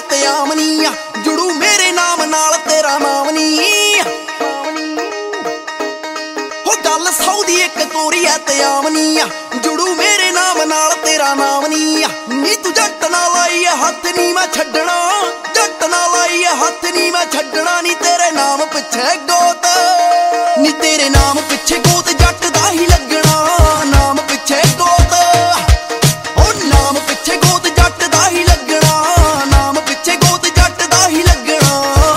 ਤੇ ਆਮਨੀ ਆ, ਜੁੜੂ ਮੇਰੇ ਨਾਮ ਨਾਲ ਤੇਰਾ ਨਾਮ ਨੀ। ਹੋ ਗੱਲ ਸੌਦੀ ਇੱਕ ਤੋਰੀ ਐ ਤੇ ਆਮਨੀ ਆ, ਜੁੜੂ ਮੇਰੇ ਨਾਮ ਨਾਲ ਤੇਰਾ ਨਾਮ ਨੀ। ਨੀ ਤੂੰ ਜੱਟ ਨਾਲ ਲਾਈ ਐ ਹੱਥ ਨੀ ਮੈਂ ਛੱਡਣਾ, ਜੱਟ ਨਾਲ ਲਾਈ ਐ ਹੱਥ ਨੀ ਮੈਂ ਛੱਡਣਾ। ਨੀ ਤੇਰੇ ਨਾਮ ਪਿੱਛੇ ਗੋਤ, ਨੀ ਤੇਰੇ ਨਾਮ ਪਿੱਛੇ ਗੋਤ ਜੱਟ ਦਾ ਹੀ ਲੱਗਣਾ। ਨਾਮ ਪਿੱਛੇ ਗੋਤ, ਉਹ ਨਾਮ ਪਿੱਛੇ ਗੋਤ ਜੱਟ ਦਾ ਹੀ ਲੱਗਣਾ। ਨਾਮ ਪਿੱਛੇ ਗੋਤ ਜੱਟ ਦਾ ਹੀ ਲੱਗਣਾ।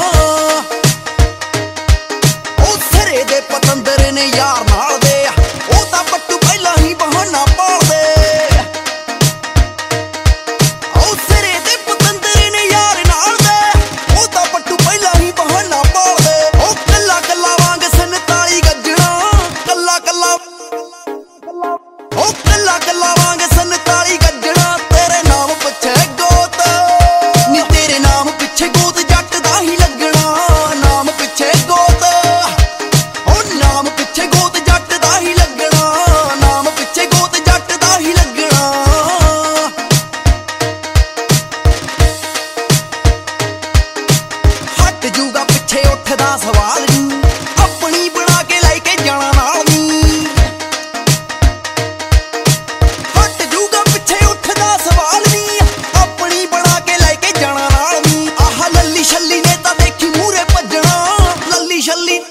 ਉਹ ਸਿਰੇ ਦੇ ਪਤੰਦਰ ਨੇ ਯਾਰ ਨਾਲ ਦੇ, ਉਹ ਤਾਂ ਪੱਟੂ ਪਹਿਲਾਂ ਹੀ ਬਹਾਨਾ ਪਾਲਦੇ। ਉਹ ਸਿਰੇ ਦੇ ਪਤੰਦਰ ਨੇ ਯਾਰ ਨਾਲ ਦੇ, ਉਹ ਤਾਂ ਪੱਟੂ ਪਹਿਲਾਂ ਹੀ ਬਹਾਨਾ ਪਾਲਦੇ। ਉਹ ਕੱਲਾ ਕੱਲਾ ਵਾਂਗ 47 ਗੱਜਣਾ, ਕੱਲਾ ਕੱਲਾ, ਉਹ ਕੱਲਾ ਕੱਲਾ ਵਾਂਗ 47 ਗੱਜਣਾ। ਤੇਰੇ ਨਾਮ ਪਿੱਛੇ ਗੋਤ, ਨੀ ਤੇਰੇ ਨਾਮ ਪਿੱਛੇ ਗੋਤ ਜੱਟ ਦਾ ਹੀ ਲੱਗਣਾ। ਨਾਮ ਪਿੱਛੇ ਗੋਤ, ਉਹ ਨਾਮ ਪਿੱਛੇ ਗੋਤ ਜੱਟ ਦਾ ਹੀ ਲੱਗਣਾ। ਨਾਮ ਪਿੱਛੇ ਗੋਤ ਜੱਟ ਦਾ ਹੀ ਲੱਗਣਾ। ਹਟ ਜੂਗਾ ਪਿੱਛੇ ਉੱਠਦਾ ਸਵਾਲ ਨੀ, ਆਪਣੀ ਬਣਾ ਕੇ ਲੈ ਕੇ ਜਾਣਾ ਨਾਲ ਨੀ। ਹਟ ਜੂਗਾ ਪਿੱਛੇ ਉੱਠਦਾ ਸਵਾਲ ਨੀ, ਆਪਣੀ ਬਣਾ ਕੇ ਲੈ ਕੇ ਜਾਣਾ ਨਾਲ ਨੀ। ਆਹ ਲੱਲੀ ਛੱਲੀ ਨੇ ਤਾਂ ਦੇਖੀ ਮੂਹਰੇ ਭੱਜਣਾ, ਲੱਲੀ ਛੱਲੀ,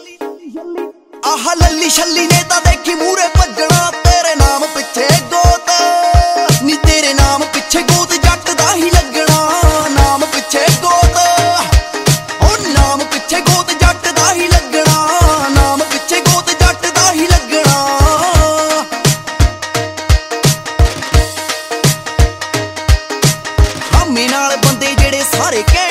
ਆਹ ਲੱਲੀ ਛੱਲੀ ਨੇ ਤਾਂ ਦੇਖੀ ਮੂਹਰੇ ਭੱਜਣਾ। ਤੇਰੇ ਨਾਮ ਪਿੱਛੇ ਗੋਤ, ਨੀ ਤੇਰੇ ਨਾਮ ਪਿੱਛੇ ਗੋਤ ਜੱਟ ਦਾ ਹੀ ਲੱਗਣਾ। ਨਾਮ ਪਿੱਛੇ ਗੋਤ, ਉਹ ਨਾਮ ਪਿੱਛੇ ਗੋਤ ਜੱਟ ਦਾ ਹੀ ਲੱਗਣਾ। ਨਾਮ ਪਿੱਛੇ ਗੋਤ ਜੱਟ ਦਾ ਹੀ ਲੱਗਣਾ। ਹਾਮੇ ਨਾਲ ਬੰਦੇ ਜਿਹੜੇ ਸਾਰੇ